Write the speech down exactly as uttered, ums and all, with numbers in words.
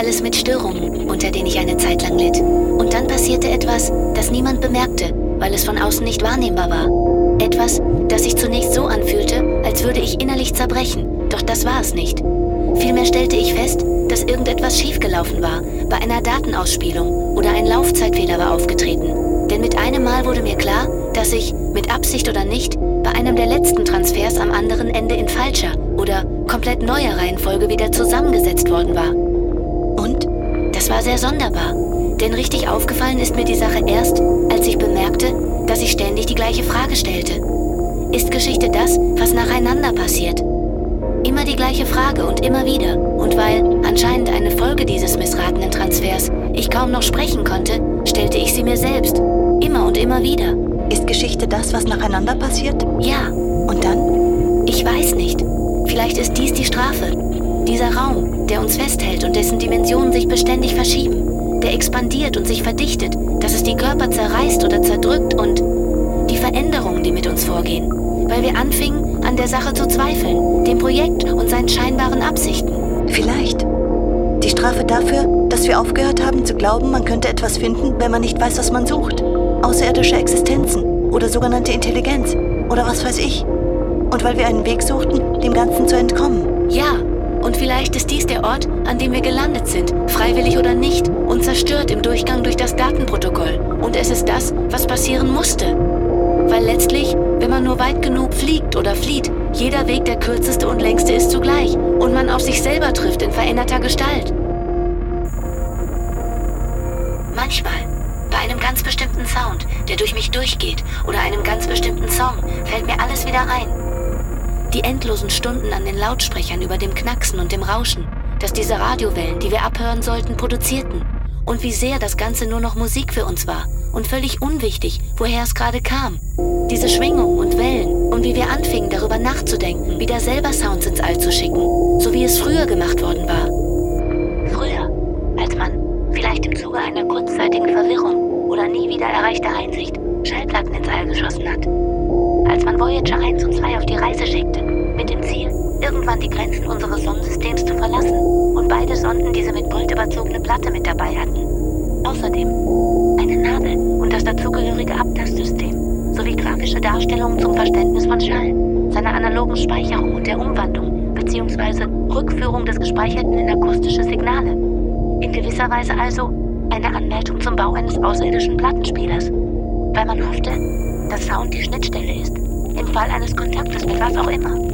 alles mit Störungen, unter denen ich eine Zeit lang litt. Und dann passierte etwas, das niemand bemerkte, weil es von außen nicht wahrnehmbar war. Etwas, das sich zunächst so anfühlte, als würde ich innerlich zerbrechen, doch das war es nicht. Vielmehr stellte ich fest, dass irgendetwas schiefgelaufen war, bei einer Datenausspielung oder ein Laufzeitfehler war aufgetreten. Denn mit einem Mal wurde mir klar, dass ich, mit Absicht oder nicht, bei einem der letzten Transfers am anderen Ende in falscher oder komplett neuer Reihenfolge wieder zusammengesetzt worden war. Und das war sehr sonderbar, denn richtig aufgefallen ist mir die Sache erst, als ich bemerkte, dass ich ständig die gleiche Frage stellte. Ist Geschichte das, was nacheinander passiert? Immer die gleiche Frage und immer wieder. Und weil, anscheinend eine Folge dieses missratenen Transfers, ich kaum noch sprechen konnte, stellte ich sie mir selbst. Immer und immer wieder. Ist Geschichte das, was nacheinander passiert? Ja. Und dann? Ich weiß nicht. Vielleicht ist dies die Strafe. Dieser Raum, der uns festhält und dessen Dimensionen sich beständig verschieben. Der expandiert und sich verdichtet, dass es die Körper zerreißt oder zerdrückt und die Veränderungen, die mit uns vorgehen. Weil wir anfingen, an der Sache zu zweifeln, dem Projekt und seinen scheinbaren Absichten. Vielleicht. Die Strafe dafür, dass wir aufgehört haben zu glauben, man könnte etwas finden, wenn man nicht weiß, was man sucht. Außerirdische Existenzen oder sogenannte Intelligenz oder was weiß ich. Und weil wir einen Weg suchten, dem Ganzen zu entkommen. Ja, und vielleicht ist dies der Ort, an dem wir gelandet sind, freiwillig oder nicht, und zerstört im Durchgang durch das Datenprotokoll. Und es ist das, was passieren musste. Weil letztlich, wenn man nur weit genug fliegt oder flieht, jeder Weg der kürzeste und längste ist zugleich und man auf sich selber trifft in veränderter Gestalt. Manchmal, bei einem ganz bestimmten Sound, der durch mich durchgeht, oder einem ganz bestimmten Song, fällt mir alles wieder ein. Die endlosen Stunden an den Lautsprechern über dem Knacksen und dem Rauschen, das diese Radiowellen, die wir abhören sollten, produzierten. Und wie sehr das Ganze nur noch Musik für uns war und völlig unwichtig, woher es gerade kam. Diese Schwingungen und Wellen und wie wir anfingen, darüber nachzudenken, wieder selber Sounds ins All zu schicken, so wie es früher gemacht worden war. Früher, als man, vielleicht im Zuge einer kurzzeitigen Verwirrung oder nie wieder erreichter Einsicht, Schallplatten ins All geschossen hat. Als man Voyager eins und zwei auf die Reise schickte, mit dem Ziel, irgendwann die Grenzen unseres Sonnensystems zu verlassen und beide Sonden diese mit Gold überzogene Platte mit dabei hatten. Außerdem eine Nadel und das dazugehörige Abtastsystem sowie grafische Darstellungen zum Verständnis von Schall, seiner analogen Speicherung und der Umwandlung bzw. Rückführung des Gespeicherten in akustische Signale. In gewisser Weise also eine Anleitung zum Bau eines außerirdischen Plattenspielers, weil man hoffte, dass Sound die Schnittstelle ist, im Fall eines Kontaktes mit was auch immer.